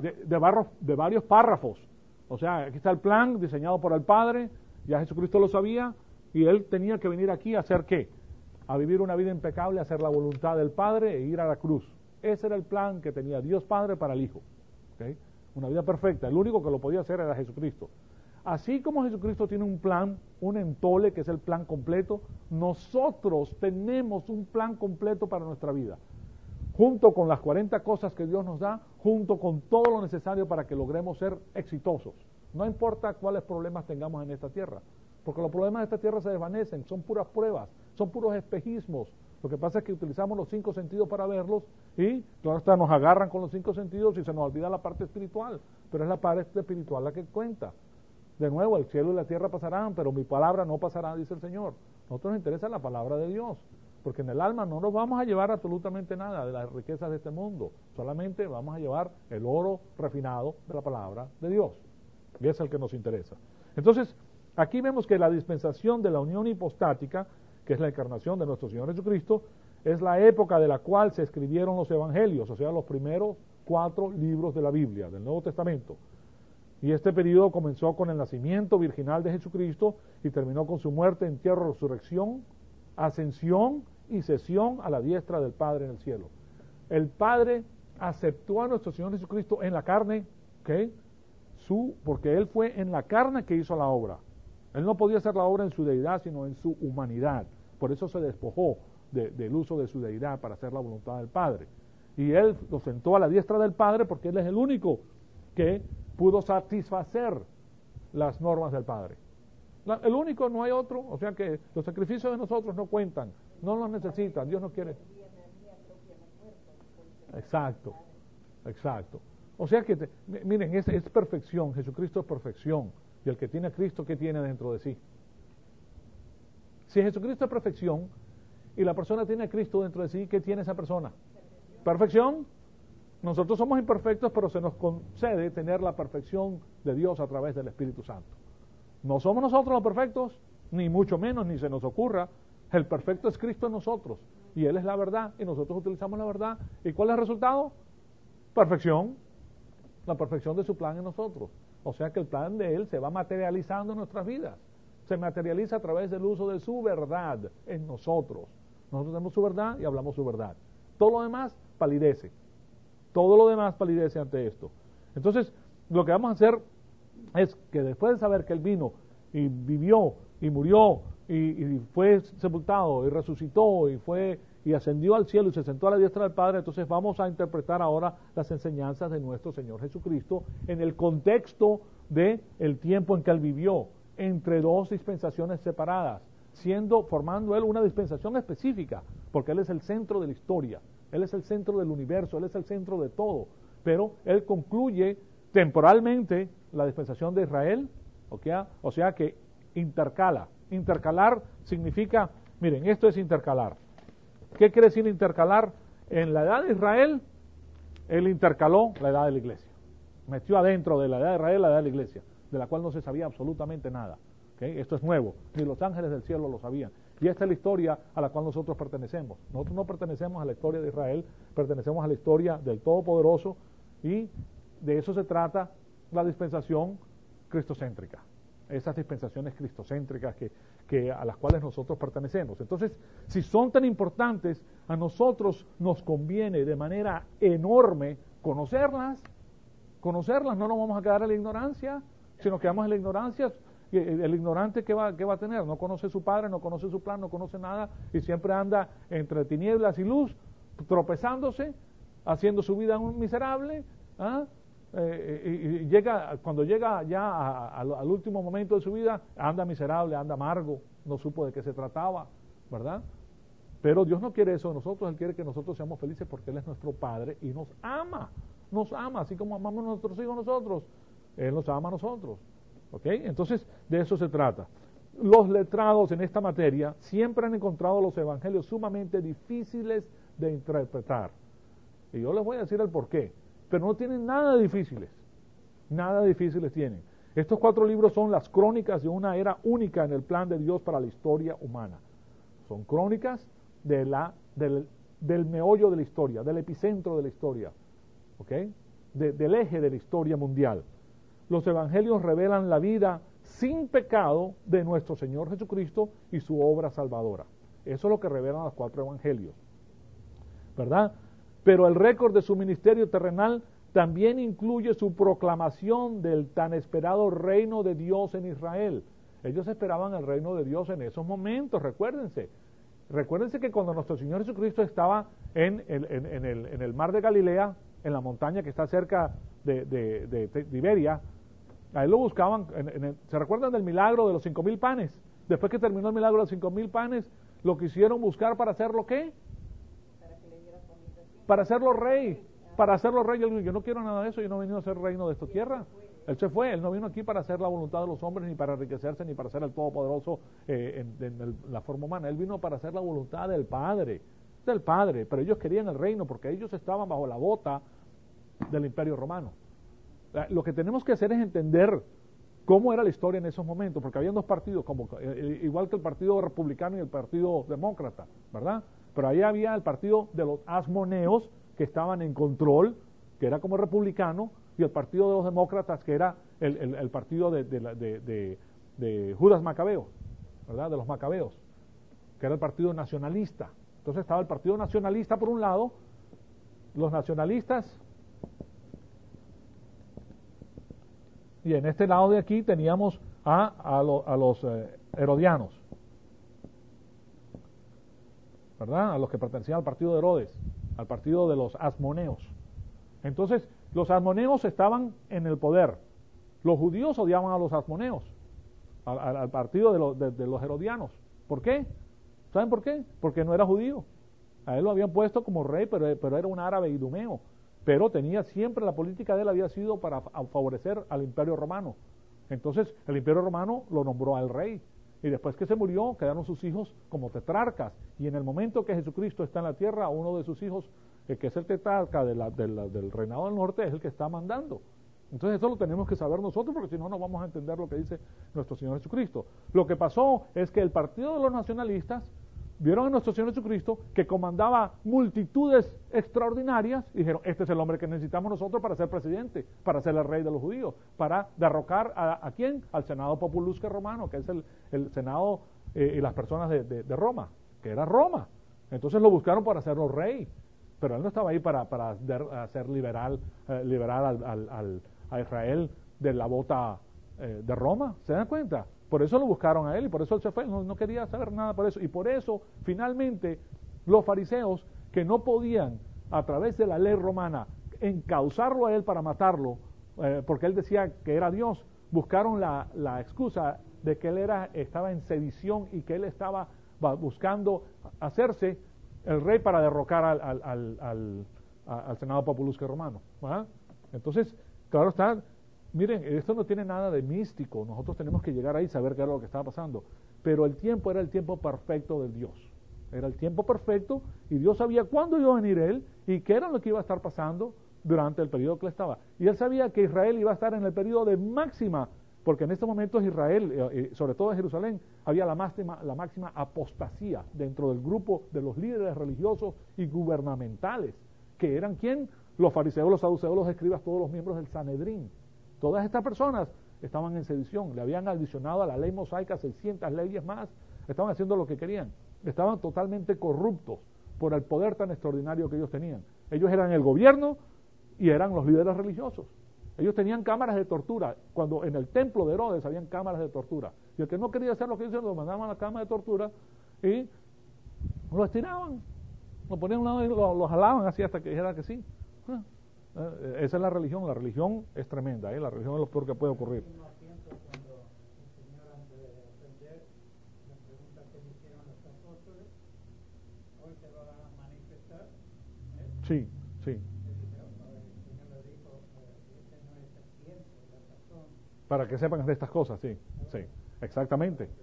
de varios párrafos. O sea, aquí está el plan diseñado por el Padre, ya Jesucristo lo sabía, y Él tenía que venir aquí a hacer ¿qué? A vivir una vida impecable, a hacer la voluntad del Padre e ir a la cruz. Ese era el plan que tenía Dios Padre para el Hijo. ¿Okay? Una vida perfecta. El único que lo podía hacer era Jesucristo. Así como Jesucristo tiene un plan, un entole, que es el plan completo, nosotros tenemos un plan completo para nuestra vida. Junto con las 40 cosas que Dios nos da, junto con todo lo necesario para que logremos ser exitosos. No importa cuáles problemas tengamos en esta tierra, porque los problemas de esta tierra se desvanecen, son puras pruebas, son puros espejismos. Lo que pasa es que utilizamos los 5 sentidos para verlos y, claro está, nos agarran con los 5 sentidos y se nos olvida la parte espiritual, pero es la parte espiritual la que cuenta. De nuevo, el cielo y la tierra pasarán, pero mi palabra no pasará, dice el Señor. A nosotros nos interesa la palabra de Dios, porque en el alma no nos vamos a llevar absolutamente nada de las riquezas de este mundo, solamente vamos a llevar el oro refinado de la palabra de Dios, y es el que nos interesa. Entonces, aquí vemos que la dispensación de la unión hipostática, que es la encarnación de nuestro Señor Jesucristo, es la época de la cual se escribieron los evangelios, o sea, los primeros 4 libros de la Biblia, del Nuevo Testamento. Y este periodo comenzó con el nacimiento virginal de Jesucristo y terminó con su muerte, entierro, resurrección, ascensión y sesión a la diestra del Padre en el cielo. El Padre aceptó a nuestro Señor Jesucristo en la carne, ¿okay? Porque Él fue en la carne que hizo la obra. Él no podía hacer la obra en su deidad, sino en su humanidad. Por eso se despojó del uso de su deidad para hacer la voluntad del Padre. Y Él lo sentó a la diestra del Padre porque Él es el único que pudo satisfacer las normas del Padre. El único, no hay otro. O sea que los sacrificios de nosotros no cuentan, no los necesitan, Dios no quiere. Exacto, exacto. O sea que, miren, es perfección, Jesucristo es perfección. Y el que tiene a Cristo, ¿qué tiene dentro de sí? Si Jesucristo es perfección y la persona tiene a Cristo dentro de sí, ¿qué tiene esa persona? Perfección. Nosotros somos imperfectos, pero se nos concede tener la perfección de Dios a través del Espíritu Santo. No somos nosotros los perfectos, ni mucho menos, ni se nos ocurra. El perfecto es Cristo en nosotros, y Él es la verdad, y nosotros utilizamos la verdad. ¿Y cuál es el resultado? Perfección. La perfección de su plan en nosotros. O sea que el plan de Él se va materializando en nuestras vidas. Se materializa a través del uso de su verdad en nosotros. Nosotros tenemos su verdad y hablamos su verdad. Todo lo demás palidece. Todo lo demás palidece ante esto. Entonces, lo que vamos a hacer es que después de saber que Él vino y vivió y murió y fue sepultado y resucitó y ascendió al cielo y se sentó a la diestra del Padre, entonces vamos a interpretar ahora las enseñanzas de nuestro Señor Jesucristo en el contexto del tiempo en que Él vivió, entre 2 dispensaciones separadas, formando Él una dispensación específica, porque Él es el centro de la historia, Él es el centro del universo, Él es el centro de todo, pero Él concluye temporalmente la dispensación de Israel, o sea que intercala. Intercalar significa, miren, esto es intercalar. ¿Qué quiere decir intercalar? En la edad de Israel, Él intercaló la edad de la iglesia. Metió adentro de la edad de Israel la edad de la iglesia, de la cual no se sabía absolutamente nada. ¿Okay? Esto es nuevo, ni los ángeles del cielo lo sabían. Y esta es la historia a la cual nosotros pertenecemos. Nosotros no pertenecemos a la historia de Israel, pertenecemos a la historia del Todopoderoso, y de eso se trata la dispensación cristocéntrica. Esas dispensaciones cristocéntricas a las cuales nosotros pertenecemos. Entonces, si son tan importantes, a nosotros nos conviene de manera enorme conocerlas, no nos vamos a quedar en la ignorancia, sino quedamos en la ignorancia. El ignorante, ¿qué va a tener? No conoce su Padre, no conoce su plan, no conoce nada, y siempre anda entre tinieblas y luz, tropezándose, haciendo su vida un miserable, y cuando llega ya al último momento de su vida, anda miserable, anda amargo, no supo de qué se trataba, ¿verdad? Pero Dios no quiere eso de nosotros, Él quiere que nosotros seamos felices porque Él es nuestro Padre y nos ama, así como amamos a nuestros hijos nosotros, Él nos ama a nosotros, ¿ok? Entonces, de eso se trata. los letrados en esta materia siempre han encontrado los evangelios sumamente difíciles de interpretar. Y yo les voy a decir el porqué. Pero no tienen nada de difíciles. Nada de difíciles tienen. Estos 4 libros son las crónicas de una era única en el plan de Dios para la historia humana. Son crónicas del meollo de la historia, del epicentro de la historia, ¿ok? Del eje de la historia mundial. Los evangelios revelan la vida sin pecado de nuestro Señor Jesucristo y su obra salvadora. Eso es lo que revelan los 4 evangelios, ¿verdad? Pero el récord de su ministerio terrenal también incluye su proclamación del tan esperado reino de Dios en Israel. Ellos esperaban el reino de Dios en esos momentos, recuérdense. Recuérdense que cuando nuestro Señor Jesucristo estaba en el mar de Galilea, en la montaña que está cerca de Tiberia, a él lo buscaban. ¿Se recuerdan del milagro de los 5,000 panes? Después que terminó el milagro de los 5,000 panes, lo quisieron buscar para hacerlo ¿qué? Para hacerlo rey. Para hacerlo rey. Yo no quiero nada de eso, yo no he venido a ser reino de esta tierra. Él se fue, él no vino aquí para hacer la voluntad de los hombres, ni para enriquecerse, ni para ser el todopoderoso en la forma humana. Él vino para hacer la voluntad del Padre, pero ellos querían el reino porque ellos estaban bajo la bota del Imperio Romano. Lo que tenemos que hacer es entender cómo era la historia en esos momentos, porque había 2 partidos, igual que el Partido Republicano y el Partido Demócrata, ¿verdad? Pero ahí había el partido de los asmoneos, que estaban en control, que era como republicano, y el partido de los demócratas, que era el partido de Judas Macabeo, ¿verdad? De los macabeos, que era el partido nacionalista. Entonces estaba el partido nacionalista por un lado, los nacionalistas, y en este lado de aquí teníamos a los herodianos, ¿verdad? A los que pertenecían al partido de Herodes, al partido de los asmoneos. Entonces, los asmoneos estaban en el poder. Los judíos odiaban a los asmoneos, al partido de los herodianos. ¿Por qué? ¿Saben por qué? Porque no era judío. A él lo habían puesto como rey, pero era un árabe idumeo. Pero tenía siempre, la política de él había sido para favorecer al Imperio Romano. Entonces, el Imperio Romano lo nombró al rey. Y después que se murió, quedaron sus hijos como tetrarcas. Y en el momento que Jesucristo está en la tierra, uno de sus hijos, que es el tetrarca del reinado del norte, es el que está mandando. Entonces eso lo tenemos que saber nosotros, porque si no, no vamos a entender lo que dice nuestro Señor Jesucristo. Lo que pasó es que el partido de los nacionalistas vieron a nuestro Señor Jesucristo, que comandaba multitudes extraordinarias, y dijeron, este es el hombre que necesitamos nosotros para ser presidente, para ser el rey de los judíos, para derrocar ¿a quién? Al Senado Populusque romano, que es el Senado y las personas de Roma, que era Roma. Entonces lo buscaron para hacerlo rey, pero él no estaba ahí para hacer liberar a Israel de la bota de Roma. ¿Se dan cuenta? Por eso lo buscaron a él y por eso él se fue, no quería saber nada por eso. Y por eso, finalmente, los fariseos, que no podían, a través de la ley romana, encauzarlo a él para matarlo, porque él decía que era Dios, buscaron la excusa de que él estaba en sedición y que él estaba buscando hacerse el rey para derrocar al Senado Populusque romano. ¿Verdad? Entonces, claro está. Miren, esto no tiene nada de místico, nosotros tenemos que llegar ahí y saber qué era lo que estaba pasando, pero el tiempo era el tiempo perfecto de Dios, era el tiempo perfecto y Dios sabía cuándo iba a venir Él y qué era lo que iba a estar pasando durante el periodo que Él estaba, y Él sabía que Israel iba a estar en el periodo de máxima, porque en estos momentos Israel, sobre todo en Jerusalén, había la máxima apostasía dentro del grupo de los líderes religiosos y gubernamentales, que eran ¿quién? Los fariseos, los saduceos, los escribas, todos los miembros del Sanedrín. Todas estas personas estaban en sedición, le habían adicionado a la ley mosaica 600 leyes más, estaban haciendo lo que querían, estaban totalmente corruptos por el poder tan extraordinario que ellos tenían. Ellos eran el gobierno y eran los líderes religiosos. Ellos tenían cámaras de tortura, cuando en el templo de Herodes habían cámaras de tortura. Y el que no quería hacer lo que ellos lo mandaban a la cámara de tortura y lo estiraban, lo ponían a un lado y lo jalaban así hasta que dijera que sí. Esa es la religión es tremenda, la religión es lo peor que puede ocurrir. Cuando el Señor, antes de ascender, le pregunta qué le hicieron los apóstoles, hoy se va a manifestar. Sí, sí. El Señor le dijo, este no es el tiempo, la razón. Para que sepan de estas cosas, sí, sí, exactamente.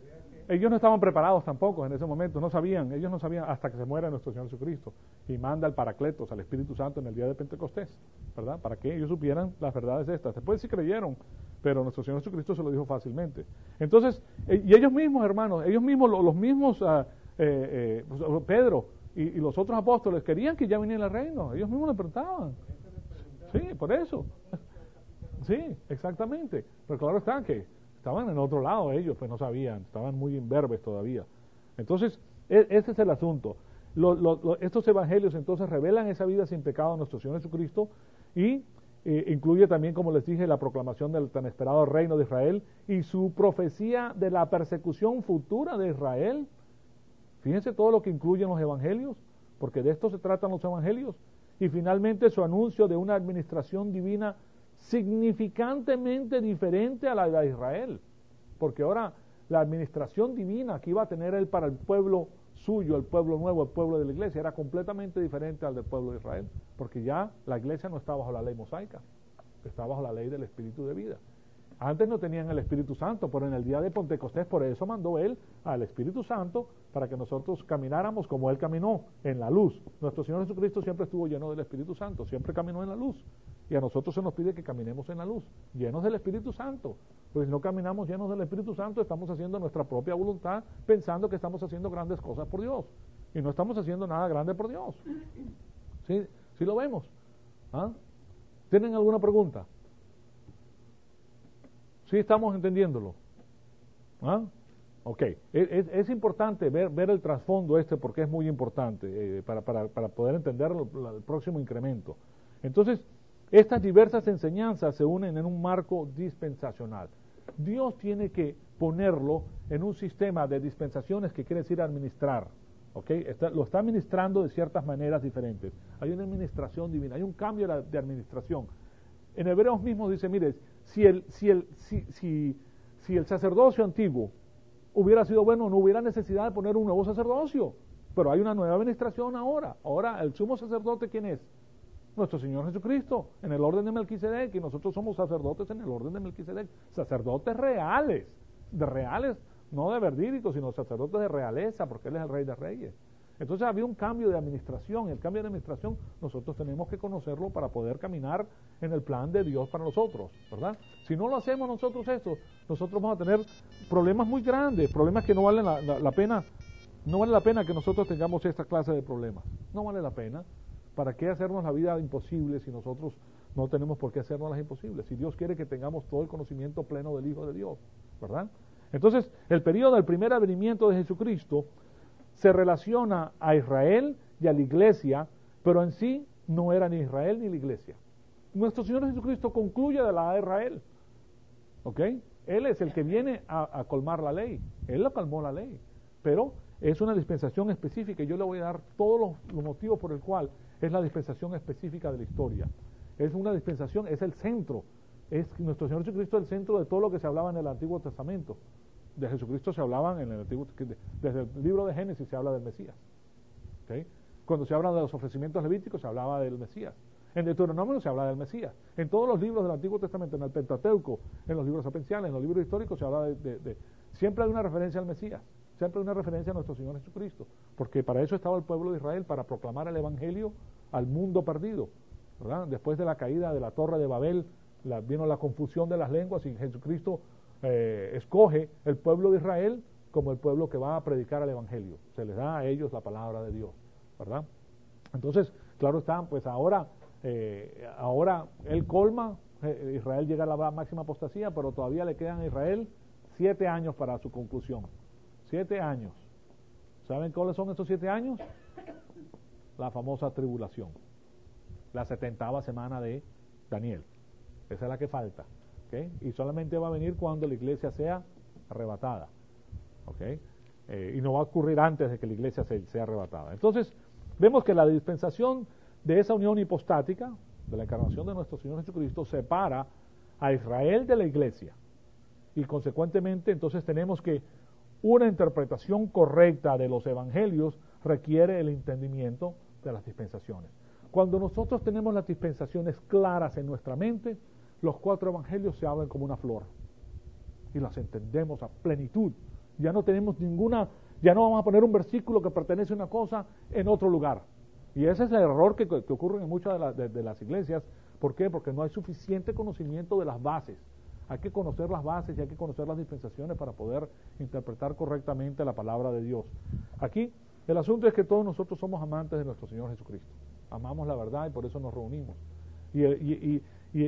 ellos no estaban preparados tampoco en ese momento, ellos no sabían hasta que se muera nuestro Señor Jesucristo y manda al Paracletos, al Espíritu Santo en el día de Pentecostés, ¿verdad? Para que ellos supieran las verdades estas. Después sí creyeron, pero nuestro Señor Jesucristo se lo dijo fácilmente. Entonces, y ellos mismos, hermanos, ellos mismos, los mismos, Pedro y los otros apóstoles querían que ya viniera el reino, ellos mismos le preguntaban. Sí, por eso. Sí, exactamente. Pero claro está que estaban en otro lado ellos, pues no sabían, estaban muy imberbes todavía. Entonces, ese es el asunto. Estos evangelios entonces revelan esa vida sin pecado de nuestro Señor Jesucristo y incluye también, como les dije, la proclamación del tan esperado reino de Israel y su profecía de la persecución futura de Israel. Fíjense todo lo que incluyen los evangelios, porque de esto se tratan los evangelios. Y finalmente su anuncio de una administración divina significantemente diferente a la de Israel, porque ahora la administración divina que iba a tener él para el pueblo suyo, el pueblo nuevo, el pueblo de la iglesia, era completamente diferente al del pueblo de Israel, porque ya la iglesia no está bajo la ley mosaica, está bajo la ley del Espíritu de vida. Antes no tenían el Espíritu Santo, pero en el día de Pentecostés, por eso mandó él al Espíritu Santo para que nosotros camináramos como él caminó, en la luz. Nuestro Señor Jesucristo siempre estuvo lleno del Espíritu Santo, siempre caminó en la luz. Y a nosotros se nos pide que caminemos en la luz, llenos del Espíritu Santo. Pues si no caminamos llenos del Espíritu Santo, estamos haciendo nuestra propia voluntad, pensando que estamos haciendo grandes cosas por Dios. Y no estamos haciendo nada grande por Dios. ¿Sí? ¿Sí lo vemos? ¿Ah? ¿Tienen alguna pregunta? ¿Sí estamos entendiéndolo? ¿Ah? Ok. Es importante ver el trasfondo porque es muy importante para poder entender el próximo incremento. Entonces, estas diversas enseñanzas se unen en un marco dispensacional. Dios tiene que ponerlo en un sistema de dispensaciones que quiere decir administrar. ¿Okay? Lo está administrando de ciertas maneras diferentes. Hay una administración divina, hay un cambio de administración. En Hebreos mismo dice, mire, si el sacerdocio antiguo hubiera sido bueno, no hubiera necesidad de poner un nuevo sacerdocio. Pero hay una nueva administración ahora. Ahora, ¿el sumo sacerdote quién es? Nuestro Señor Jesucristo, en el orden de Melquisedec, y nosotros somos sacerdotes en el orden de Melquisedec, sacerdotes reales, no de verdídicos, sino sacerdotes de realeza, porque Él es el Rey de Reyes. Entonces había un cambio de administración, y el cambio de administración nosotros tenemos que conocerlo para poder caminar en el plan de Dios para nosotros, ¿verdad? Si no lo hacemos nosotros esto, nosotros vamos a tener problemas muy grandes, problemas que no valen la pena, no vale la pena que nosotros tengamos esta clase de problemas, no vale la pena. ¿Para qué hacernos la vida imposible si nosotros no tenemos por qué hacernos las imposibles? Si Dios quiere que tengamos todo el conocimiento pleno del Hijo de Dios, ¿verdad? Entonces, el periodo del primer advenimiento de Jesucristo se relaciona a Israel y a la iglesia, pero en sí no era ni Israel ni la iglesia. Nuestro Señor Jesucristo concluye de la de Israel, ¿ok? Él es el que viene a colmar la ley, Él la colmó la ley, pero es una dispensación específica y yo le voy a dar todos los motivos por el cual es la dispensación específica de la historia. Es una dispensación, es el centro, es nuestro Señor Jesucristo el centro de todo lo que se hablaba en el Antiguo Testamento. De Jesucristo se hablaban en el Antiguo, desde el libro de Génesis se habla del Mesías. ¿Okay? Cuando se habla de los ofrecimientos levíticos se hablaba del Mesías. En Deuteronomio se habla del Mesías. En todos los libros del Antiguo Testamento, en el Pentateuco, en los libros sapiensales, en los libros históricos se habla siempre hay una referencia al Mesías. Siempre hay una referencia a nuestro Señor Jesucristo, porque para eso estaba el pueblo de Israel, para proclamar el Evangelio al mundo perdido, ¿verdad? Después de la caída de la Torre de Babel, vino la confusión de las lenguas y Jesucristo escoge el pueblo de Israel como el pueblo que va a predicar el Evangelio. Se les da a ellos la palabra de Dios, ¿verdad? Entonces, claro está, pues ahora Él colma, Israel llega a la máxima apostasía, pero todavía le quedan a Israel 7 años para su conclusión. 7 años. ¿Saben cuáles son esos 7 años? La famosa tribulación. La 70ª semana de Daniel. Esa es la que falta. ¿Okay? Y solamente va a venir cuando la iglesia sea arrebatada. ¿Okay? Y no va a ocurrir antes de que la iglesia sea arrebatada. Entonces, vemos que la dispensación de esa unión hipostática, de la encarnación de nuestro Señor Jesucristo, separa a Israel de la iglesia. Y consecuentemente, entonces tenemos que una interpretación correcta de los evangelios requiere el entendimiento de las dispensaciones. Cuando nosotros tenemos las dispensaciones claras en nuestra mente, los 4 evangelios se abren como una flor y las entendemos a plenitud Ya no tenemos ya no vamos a poner un versículo que pertenece a una cosa en otro lugar. Y ese es el error que ocurre en muchas de las iglesias. ¿Por qué? Porque no hay suficiente conocimiento de las bases. Hay que conocer las bases y hay que conocer las dispensaciones para poder interpretar correctamente la palabra de Dios. Aquí, el asunto es que todos nosotros somos amantes de nuestro Señor Jesucristo. Amamos la verdad y por eso nos reunimos. En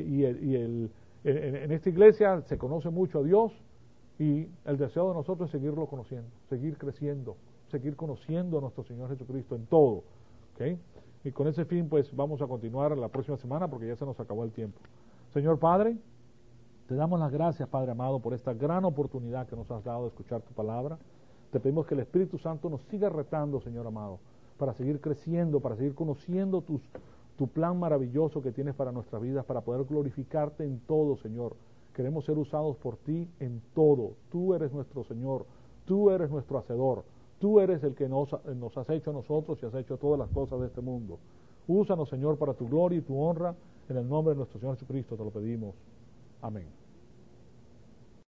esta iglesia se conoce mucho a Dios y el deseo de nosotros es seguirlo conociendo, seguir creciendo, seguir conociendo a nuestro Señor Jesucristo en todo. ¿Okay? Y con ese fin, pues, vamos a continuar la próxima semana porque ya se nos acabó el tiempo. Señor Padre, te damos las gracias, Padre amado, por esta gran oportunidad que nos has dado de escuchar tu palabra. Te pedimos que el Espíritu Santo nos siga retando, Señor amado, para seguir creciendo, para seguir conociendo tu plan maravilloso que tienes para nuestras vidas, para poder glorificarte en todo, Señor. Queremos ser usados por ti en todo. Tú eres nuestro Señor, tú eres nuestro Hacedor, tú eres el que nos has hecho a nosotros y has hecho todas las cosas de este mundo. Úsanos, Señor, para tu gloria y tu honra. En el nombre de nuestro Señor Jesucristo te lo pedimos. Amén.